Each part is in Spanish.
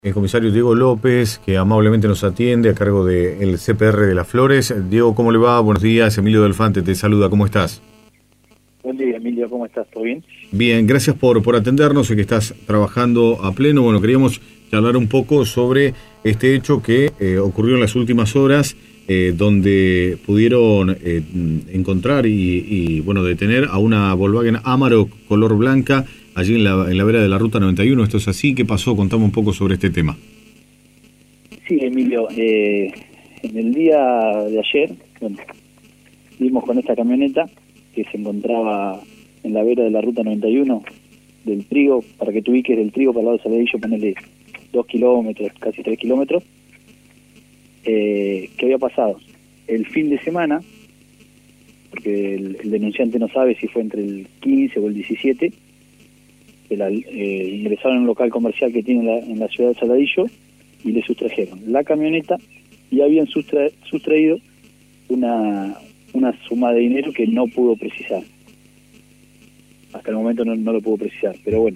El comisario Diego López, que amablemente nos atiende a cargo del CPR de Las Flores. Diego, ¿cómo le va? Buenos días. Emilio Delfante te saluda. ¿Cómo estás? Buen día, Emilio. ¿Cómo estás? ¿Todo bien? Bien, gracias por atendernos. Sé que estás trabajando a pleno. Bueno, queríamos charlar un poco sobre este hecho que ocurrió en las últimas horas, donde pudieron encontrar y detener a una Volkswagen Amarok color blanca allí en la vera de la Ruta 91. ¿Esto es así? ¿Qué pasó? Contame un poco sobre este tema. Sí, Emilio. En el día de ayer, vimos con esta camioneta que se encontraba en la vera de la Ruta 91 del Trigo. Para que te ubiques, del Trigo para el lado de Saladillo, ponele 2 kilómetros, casi 3 kilómetros. ¿Qué había pasado? El fin de semana, porque el denunciante no sabe si fue entre el 15 o el 17, ingresaron en un local comercial que tiene en la ciudad de Saladillo y le sustrajeron la camioneta y habían sustraído una suma de dinero que no pudo precisar. Hasta el momento no lo pudo precisar, pero bueno,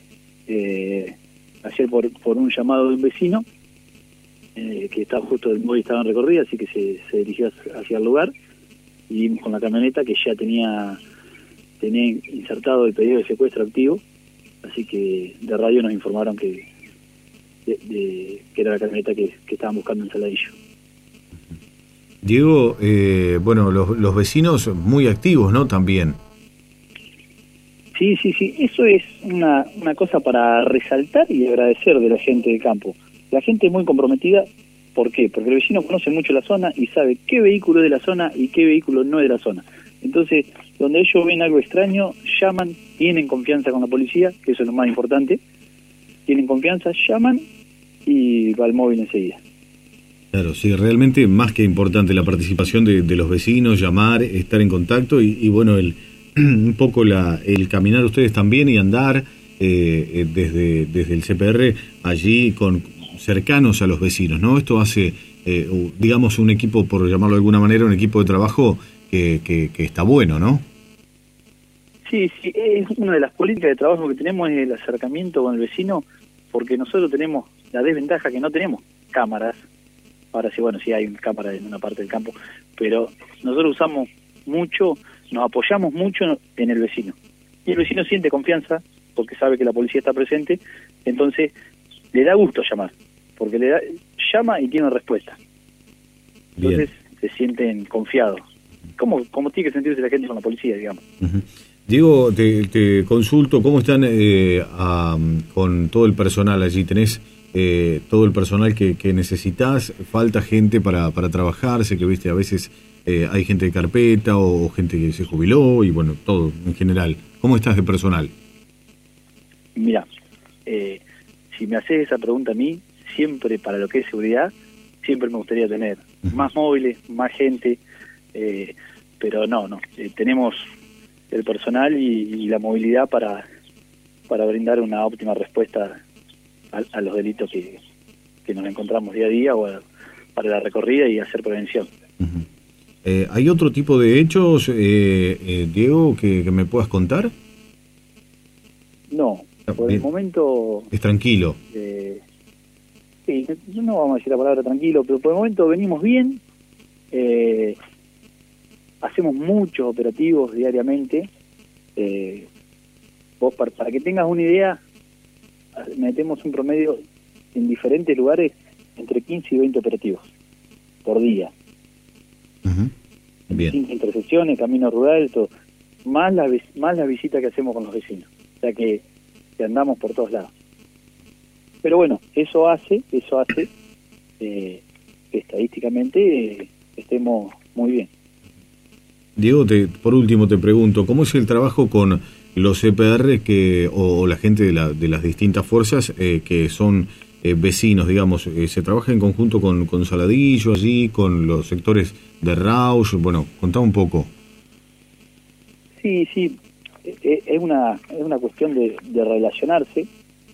ayer por un llamado de un vecino que estaba justo del móvil, estaba en recorrida, así que se dirigió hacia el lugar y vimos con la camioneta que ya tenía insertado el pedido de secuestro activo, así que de radio nos informaron que era la camioneta que estaban buscando en Saladillo. Diego, los vecinos muy activos, ¿no? También. Sí, eso es una cosa para resaltar y agradecer de la gente del campo. La gente es muy comprometida. ¿Por qué? Porque el vecino conoce mucho la zona y sabe qué vehículo es de la zona y qué vehículo no es de la zona. Entonces, donde ellos ven algo extraño, llaman, tienen confianza con la policía, que eso es lo más importante. Tienen confianza, llaman y va al móvil enseguida. Claro, sí, realmente más que importante la participación de los vecinos, llamar, estar en contacto y bueno, un poco el caminar ustedes también y andar desde el CPR allí cercanos a los vecinos, ¿no? Esto hace, digamos, un equipo, por llamarlo de alguna manera, un equipo de trabajo que está bueno, ¿no? Sí, es una de las políticas de trabajo que tenemos, es el acercamiento con el vecino, porque nosotros tenemos la desventaja que no tenemos cámaras. Ahora sí hay cámara en una parte del campo, pero nosotros usamos mucho, nos apoyamos mucho en el vecino. Y el vecino siente confianza porque sabe que la policía está presente, entonces le da gusto llamar, porque llama y tiene respuesta. Entonces se sienten confiados. ¿Cómo tiene que sentirse la gente con la policía, digamos? Uh-huh. Diego, te consulto, ¿cómo están con todo el personal allí? ¿Tenés todo el personal que necesitas? ¿Falta gente para trabajar? Sé que viste a veces hay gente de carpeta o gente que se jubiló y bueno, todo en general. ¿Cómo estás de personal? Mira, si me haces esa pregunta a mí, siempre para lo que es seguridad, siempre me gustaría tener más móviles, más gente, pero no, tenemos el personal y la movilidad para brindar una óptima respuesta a los delitos que nos encontramos día a día o para la recorrida y hacer prevención. Uh-huh. ¿Hay otro tipo de hechos, Diego, que me puedas contar? No, por el momento... Es tranquilo. Sí, no vamos a decir la palabra tranquilo, pero por el momento venimos bien. Hacemos muchos operativos diariamente. Vos, para que tengas una idea, metemos un promedio en diferentes lugares entre 15 y 20 operativos por día. Uh-huh. Bien. 5 intersecciones, camino rural, todo. Más las visitas que hacemos con los vecinos. O sea que andamos por todos lados. Pero bueno, eso hace que estadísticamente estemos muy bien. Diego, por último te pregunto, ¿cómo es el trabajo con los CPR o la gente de las distintas fuerzas que son vecinos, digamos? ¿Se trabaja en conjunto con Saladillo allí, con los sectores de Rauch? Bueno, contá un poco. Sí, es una cuestión de relacionarse.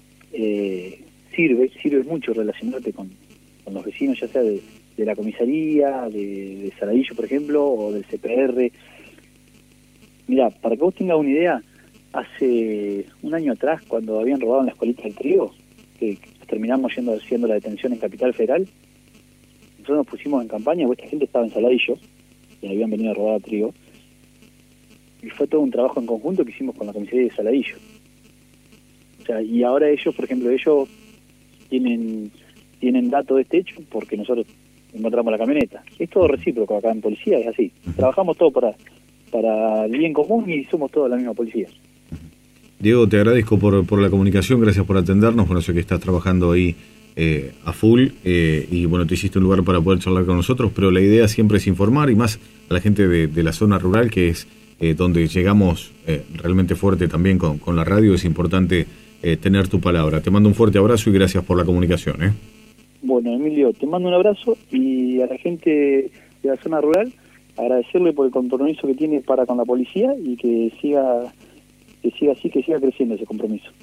Sirve mucho relacionarte con los vecinos, ya sea de la comisaría, de Saladillo, por ejemplo, o del CPR. Mira, para que vos tengas una idea, hace un año atrás, cuando habían robado en la escuelita del Trigo, que terminamos haciendo la detención en Capital Federal, nosotros nos pusimos en campaña, porque esta gente estaba en Saladillo, y habían venido a robar trigo, y fue todo un trabajo en conjunto que hicimos con la comisaría de Saladillo. O sea, y ahora ellos, por ejemplo, ellos tienen datos de este hecho porque nosotros encontramos la camioneta. Es todo recíproco acá en policía, es así. Trabajamos todo para el bien común y somos todos la misma policía. Diego, te agradezco por la comunicación, gracias por atendernos. Bueno, sé que estás trabajando ahí a full y bueno, te hiciste un lugar para poder charlar con nosotros, pero la idea siempre es informar y más a la gente de la zona rural, que es donde llegamos realmente fuerte también con la radio. Es importante tener tu palabra. Te mando un fuerte abrazo y gracias por la comunicación. Bueno, Emilio, te mando un abrazo y a la gente de la zona rural agradecerle por el compromiso que tiene para con la policía y que siga así, que siga creciendo ese compromiso.